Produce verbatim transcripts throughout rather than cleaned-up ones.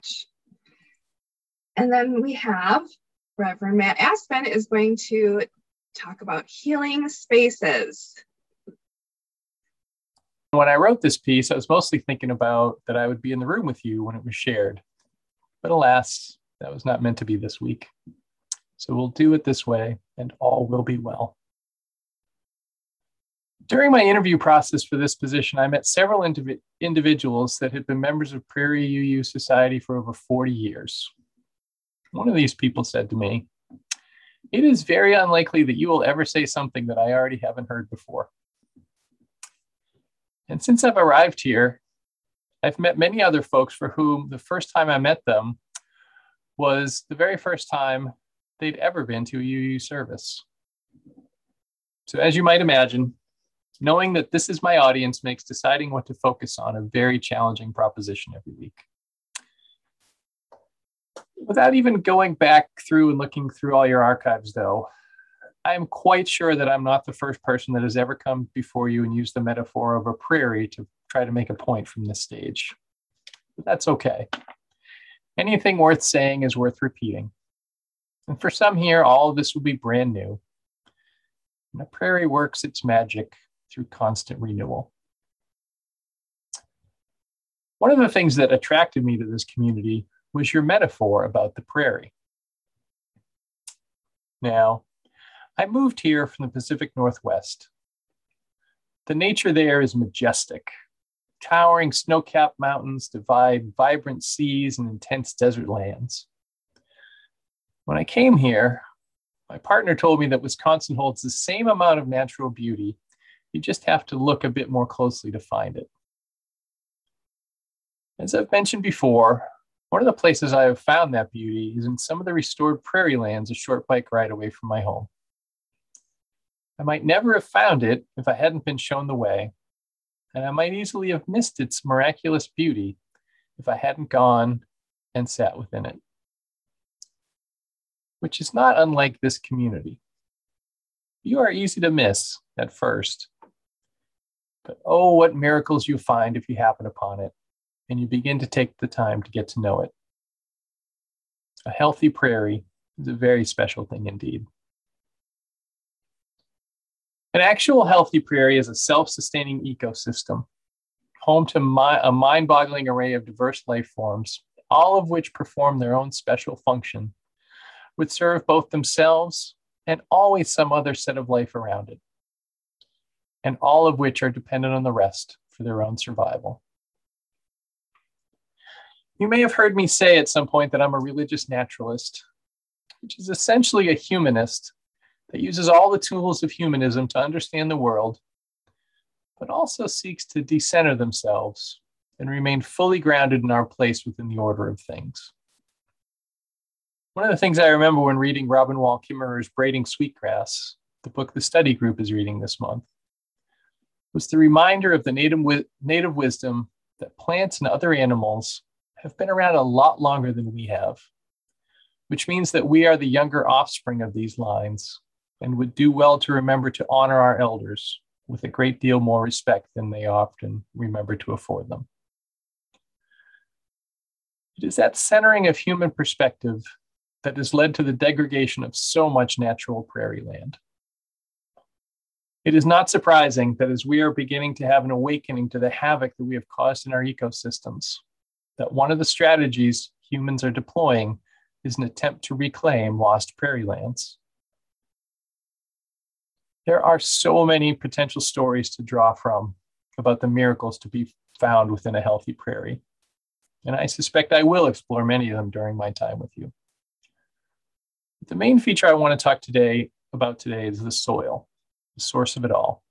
much. And then we have Reverend Matt Aspen is going to talk about healing spaces. When I wrote this piece, I was mostly thinking about that I would be in the room with you when it was shared. But alas, that was not meant to be this week. So we'll do it this way, and all will be well. During my interview process for this position, I met several indiv- individuals that had been members of Prairie U U Society for over forty years. One of these people said to me, "It is very unlikely that you will ever say something that I already haven't heard before." And since I've arrived here, I've met many other folks for whom the first time I met them was the very first time they'd ever been to a U U service. So as you might imagine, knowing that this is my audience makes deciding what to focus on a very challenging proposition every week. Without even going back through and looking through all your archives, though, I am quite sure that I'm not the first person that has ever come before you and used the metaphor of a prairie to try to make a point from this stage. But that's okay. Anything worth saying is worth repeating. And for some here, all of this will be brand new. And the prairie works its magic through constant renewal. One of the things that attracted me to this community was your metaphor about the prairie. Now, I moved here from the Pacific Northwest. The nature there is majestic. Towering snow-capped mountains divide vibrant seas and intense desert lands. When I came here, my partner told me that Wisconsin holds the same amount of natural beauty. You just have to look a bit more closely to find it. As I've mentioned before, one of the places I have found that beauty is in some of the restored prairie lands a short bike ride away from my home. I might never have found it if I hadn't been shown the way, and I might easily have missed its miraculous beauty if I hadn't gone and sat within it. Which is not unlike this community. You are easy to miss at first, but oh, what miracles you find if you happen upon it, and you begin to take the time to get to know it. A healthy prairie is a very special thing indeed. An actual healthy prairie is a self-sustaining ecosystem, home to mi- a mind-boggling array of diverse life forms, all of which perform their own special function, which serve both themselves and always some other set of life around it, and all of which are dependent on the rest for their own survival. You may have heard me say at some point that I'm a religious naturalist, which is essentially a humanist that uses all the tools of humanism to understand the world, but also seeks to decenter themselves and remain fully grounded in our place within the order of things. One of the things I remember when reading Robin Wall Kimmerer's Braiding Sweetgrass, the book the study group is reading this month, was the reminder of the native, wi- native wisdom that plants and other animals have been around a lot longer than we have, which means that we are the younger offspring of these lines and would do well to remember to honor our elders with a great deal more respect than they often remember to afford them. It is that centering of human perspective that has led to the degradation of so much natural prairie land. It is not surprising that as we are beginning to have an awakening to the havoc that we have caused in our ecosystems, that one of the strategies humans are deploying is an attempt to reclaim lost prairie lands. There are so many potential stories to draw from about the miracles to be found within a healthy prairie, and I suspect I will explore many of them during my time with you. But the main feature I want to talk today about today is the soil, the source of it all.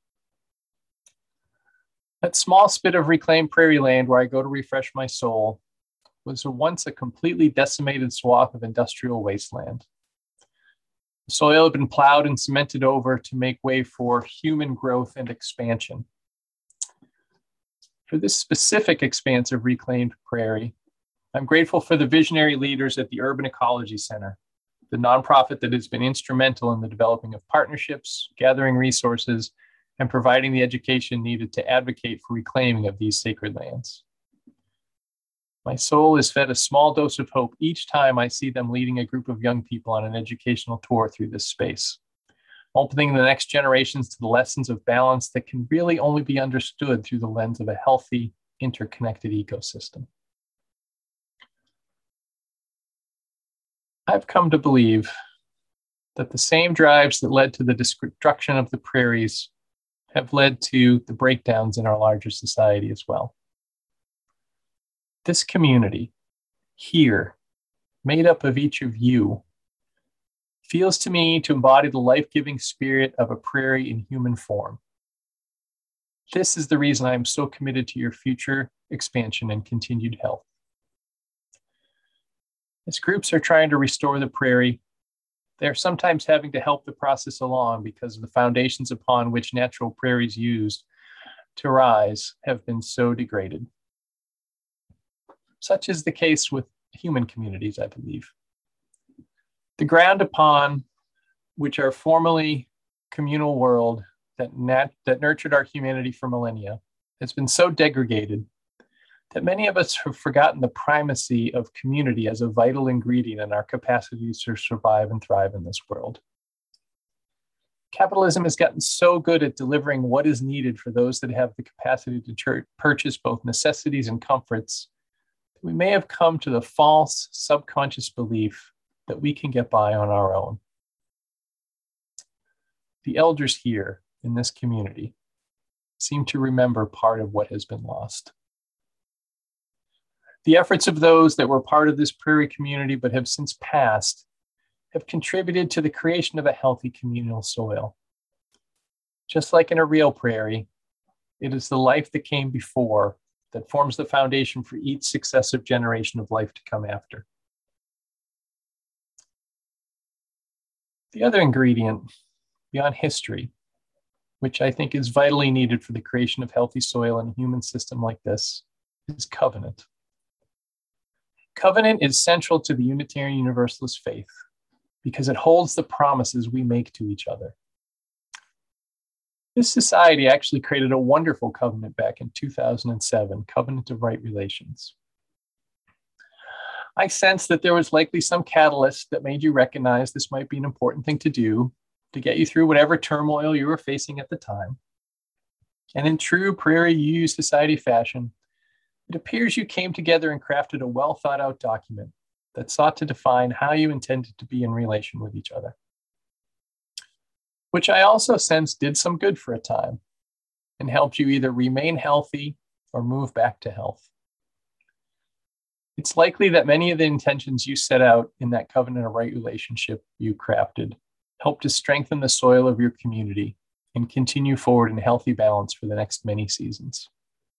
That small spit of reclaimed prairie land where I go to refresh my soul was once a completely decimated swath of industrial wasteland. The soil had been plowed and cemented over to make way for human growth and expansion. For this specific expanse of reclaimed prairie, I'm grateful for the visionary leaders at the Urban Ecology Center, the nonprofit that has been instrumental in the developing of partnerships, gathering resources, and providing the education needed to advocate for reclaiming of these sacred lands. My soul is fed a small dose of hope each time I see them leading a group of young people on an educational tour through this space, opening the next generations to the lessons of balance that can really only be understood through the lens of a healthy, interconnected ecosystem. I've come to believe that the same drives that led to the destruction of the prairies have led to the breakdowns in our larger society as well. This community here, made up of each of you, feels to me to embody the life-giving spirit of a prairie in human form. This is the reason I am so committed to your future expansion and continued health. As groups are trying to restore the prairie, they're sometimes having to help the process along because the foundations upon which natural prairies used to rise have been so degraded. Such is the case with human communities, I believe. The ground upon which our formerly communal world that, nat- that nurtured our humanity for millennia has been so degraded that many of us have forgotten the primacy of community as a vital ingredient in our capacity to survive and thrive in this world. Capitalism has gotten so good at delivering what is needed for those that have the capacity to ch- purchase both necessities and comforts, that we may have come to the false subconscious belief that we can get by on our own. The elders here in this community seem to remember part of what has been lost. The efforts of those that were part of this prairie community but have since passed have contributed to the creation of a healthy communal soil. Just like in a real prairie, it is the life that came before that forms the foundation for each successive generation of life to come after. The other ingredient beyond history, which I think is vitally needed for the creation of healthy soil in a human system like this, is covenant. Covenant is central to the Unitarian Universalist faith because it holds the promises we make to each other. This society actually created a wonderful covenant back in two thousand seven, Covenant of Right Relations. I sensed that there was likely some catalyst that made you recognize this might be an important thing to do to get you through whatever turmoil you were facing at the time. And in true Prairie U U Society fashion, it appears you came together and crafted a well thought out document that sought to define how you intended to be in relation with each other, which I also sense did some good for a time and helped you either remain healthy or move back to health. It's likely that many of the intentions you set out in that covenant of right relationship you crafted helped to strengthen the soil of your community and continue forward in healthy balance for the next many seasons.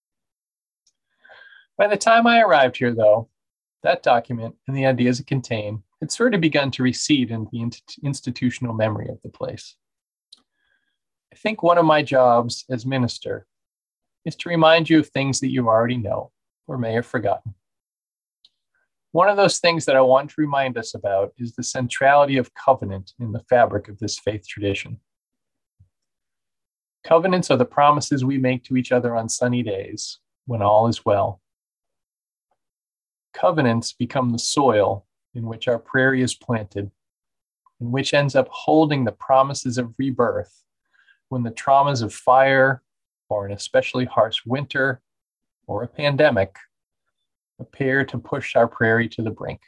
By the time I arrived here, though, that document and the ideas it contained had sort of begun to recede into the in- institutional memory of the place. I think one of my jobs as minister is to remind you of things that you already know or may have forgotten. One of those things that I want to remind us about is the centrality of covenant in the fabric of this faith tradition. Covenants are the promises we make to each other on sunny days when all is well. Covenants become the soil in which our prairie is planted, and which ends up holding the promises of rebirth when the traumas of fire, or an especially harsh winter, or a pandemic appear to push our prairie to the brink.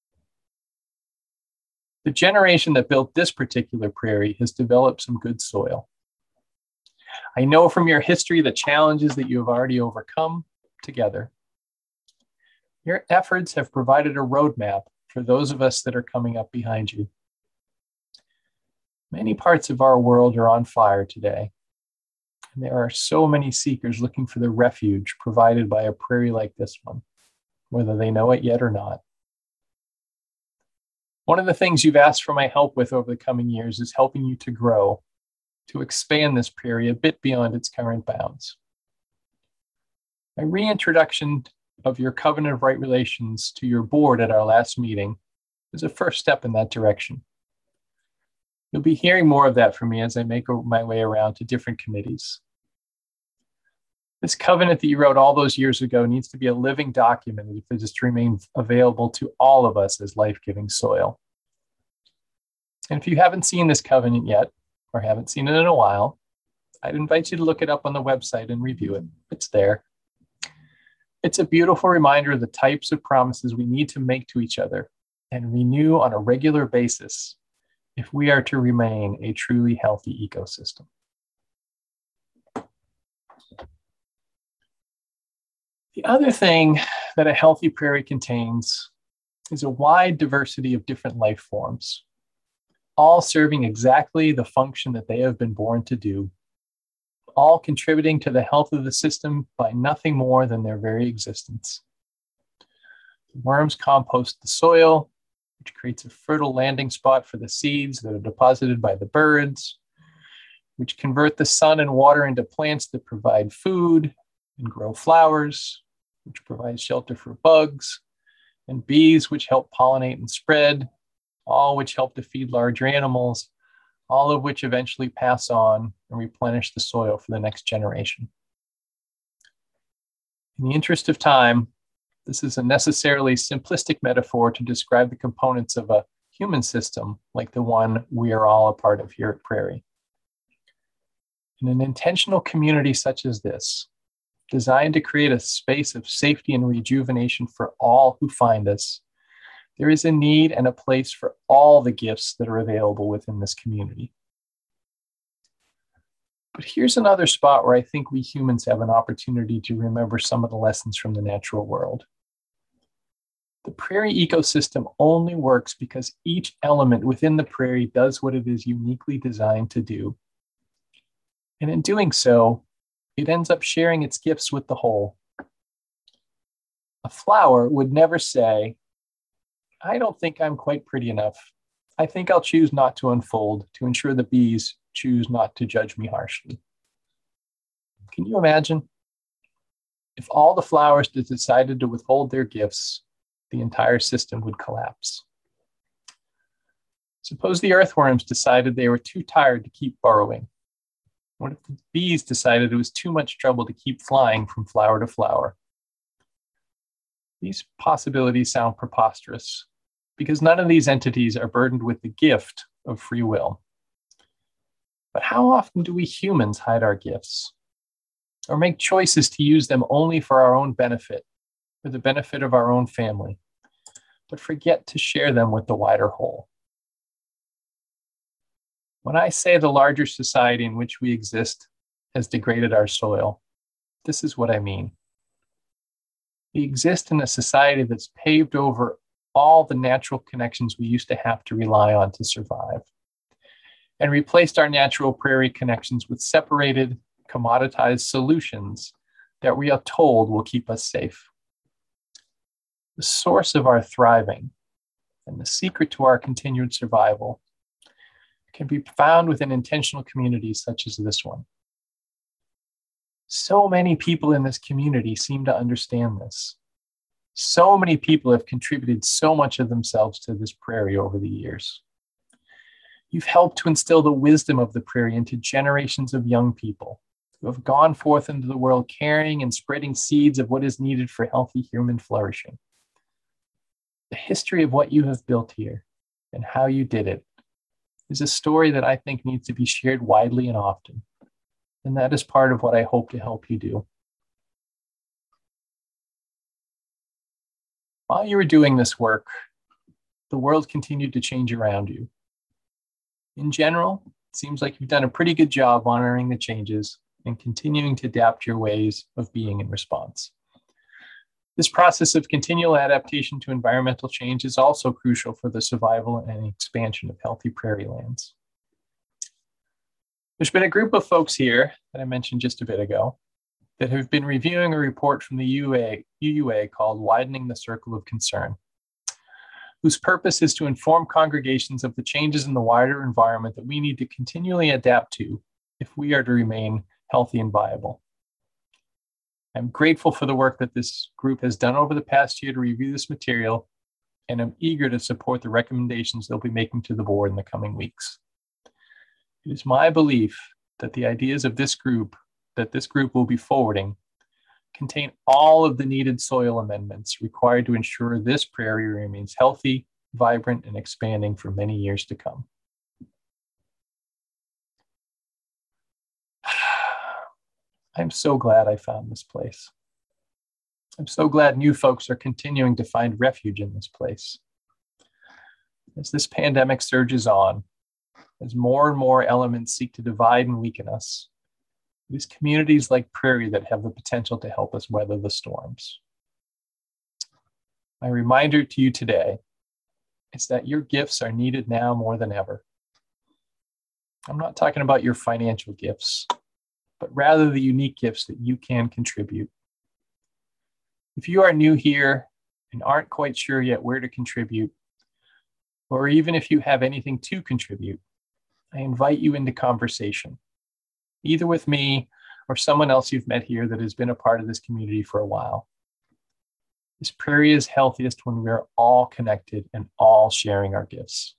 The generation that built this particular prairie has developed some good soil. I know from your history the challenges that you have already overcome together. Your efforts have provided a roadmap for those of us that are coming up behind you. Many parts of our world are on fire today, and there are so many seekers looking for the refuge provided by a prairie like this one, whether they know it yet or not. One of the things you've asked for my help with over the coming years is helping you to grow, to expand this prairie a bit beyond its current bounds. My reintroduction of your covenant of right relations to your board at our last meeting is a first step in that direction. You'll be hearing more of that from me as I make my way around to different committees. This covenant that you wrote all those years ago needs to be a living document if it is to remain available to all of us as life-giving soil. And if you haven't seen this covenant yet, or haven't seen it in a while, I'd invite you to look it up on the website and review it. It's there. It's a beautiful reminder of the types of promises we need to make to each other and renew on a regular basis if we are to remain a truly healthy ecosystem. The other thing that a healthy prairie contains is a wide diversity of different life forms, all serving exactly the function that they have been born to do, all contributing to the health of the system by nothing more than their very existence. The worms compost the soil, which creates a fertile landing spot for the seeds that are deposited by the birds, which convert the sun and water into plants that provide food and grow flowers, which provide shelter for bugs, and bees, which help pollinate and spread, all which help to feed larger animals, all of which eventually pass on and replenish the soil for the next generation. In the interest of time, this is a necessarily simplistic metaphor to describe the components of a human system like the one we are all a part of here at Prairie. In an intentional community such as this, designed to create a space of safety and rejuvenation for all who find us, there is a need and a place for all the gifts that are available within this community. But here's another spot where I think we humans have an opportunity to remember some of the lessons from the natural world. The prairie ecosystem only works because each element within the prairie does what it is uniquely designed to do. And in doing so, it ends up sharing its gifts with the whole. A flower would never say, I don't think I'm quite pretty enough. I think I'll choose not to unfold to ensure the bees choose not to judge me harshly. Can you imagine? If all the flowers decided to withhold their gifts, the entire system would collapse. Suppose the earthworms decided they were too tired to keep burrowing. What if the bees decided it was too much trouble to keep flying from flower to flower? These possibilities sound preposterous because none of these entities are burdened with the gift of free will. But how often do we humans hide our gifts or make choices to use them only for our own benefit, for the benefit of our own family, but forget to share them with the wider whole? When I say the larger society in which we exist has degraded our soil, this is what I mean. We exist in a society that's paved over all the natural connections we used to have to rely on to survive, and replaced our natural prairie connections with separated, commoditized solutions that we are told will keep us safe. The source of our thriving and the secret to our continued survival can be found within intentional communities such as this one. So many people in this community seem to understand this. So many people have contributed so much of themselves to this prairie over the years. You've helped to instill the wisdom of the prairie into generations of young people who have gone forth into the world carrying and spreading seeds of what is needed for healthy human flourishing. The history of what you have built here and how you did it is a story that I think needs to be shared widely and often. And that is part of what I hope to help you do. While you were doing this work, the world continued to change around you. In general, it seems like you've done a pretty good job honoring the changes and continuing to adapt your ways of being in response. This process of continual adaptation to environmental change is also crucial for the survival and expansion of healthy prairie lands. There's been a group of folks here that I mentioned just a bit ago that have been reviewing a report from the U U A called Widening the Circle of Concern, whose purpose is to inform congregations of the changes in the wider environment that we need to continually adapt to if we are to remain healthy and viable. I'm grateful for the work that this group has done over the past year to review this material, and I'm eager to support the recommendations they'll be making to the board in the coming weeks. It is my belief that the ideas of this group, that this group will be forwarding, contain all of the needed soil amendments required to ensure this prairie remains healthy, vibrant, and expanding for many years to come. I'm so glad I found this place. I'm so glad new folks are continuing to find refuge in this place. As this pandemic surges on, as more and more elements seek to divide and weaken us, it is communities like Prairie that have the potential to help us weather the storms. My reminder to you today is that your gifts are needed now more than ever. I'm not talking about your financial gifts, but rather the unique gifts that you can contribute. If you are new here and aren't quite sure yet where to contribute, or even if you have anything to contribute, I invite you into conversation, either with me or someone else you've met here that has been a part of this community for a while. This prairie is healthiest when we are all connected and all sharing our gifts.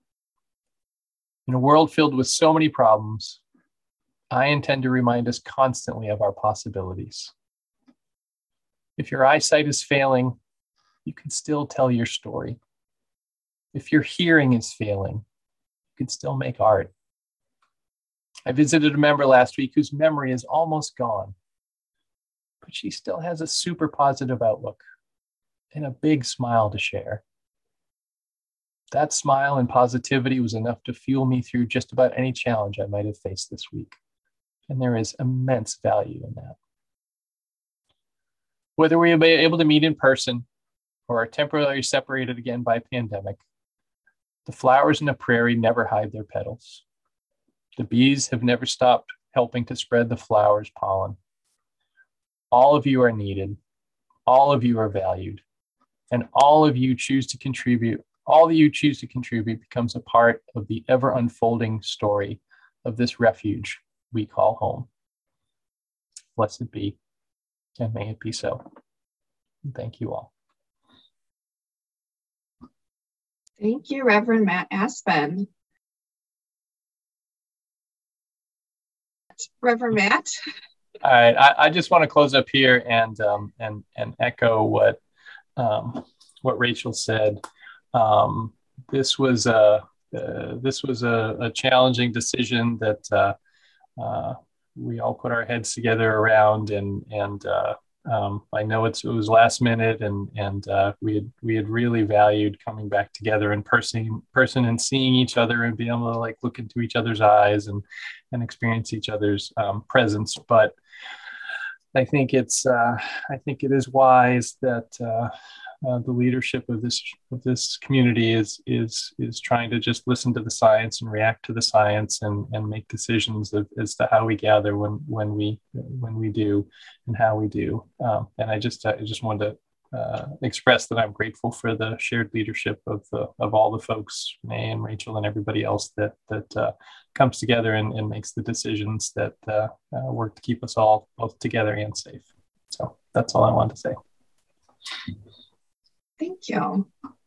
In a world filled with so many problems, I intend to remind us constantly of our possibilities. If your eyesight is failing, you can still tell your story. If your hearing is failing, you can still make art. I visited a member last week whose memory is almost gone, but she still has a super positive outlook and a big smile to share. That smile and positivity was enough to fuel me through just about any challenge I might have faced this week, and there is immense value in that. Whether we are able to meet in person or are temporarily separated again by pandemic, the flowers in the prairie never hide their petals. The bees have never stopped helping to spread the flowers' pollen. All of you are needed. All of you are valued. And all of you choose to contribute. All that you choose to contribute becomes a part of the ever unfolding story of this refuge we call home. Blessed be, and may it be so. Thank you all. Thank you, Reverend Matt Aspen. Reverend Matt? All right, I, I just want to close up here and um, and and echo what um, what Rachel said. Um, this was a uh, this was a, a challenging decision that uh, uh, we all put our heads together around, and and uh, um, I know it's, it was last minute, and and uh, we had we had really valued coming back together in person, person and seeing each other and being able to like look into each other's eyes and and experience each other's um, presence. But I think it's uh, I think it is wise that uh, uh, the leadership of this of this community is is is trying to just listen to the science and react to the science and and make decisions of, as to how we gather when when we when we do and how we do. Um, and I just I just wanted to uh, express that I'm grateful for the shared leadership of the, of all the folks, May and Rachel and everybody else that that uh, comes together and, and makes the decisions that uh, uh, work to keep us all both together and safe. So that's all I wanted to say. Thank you.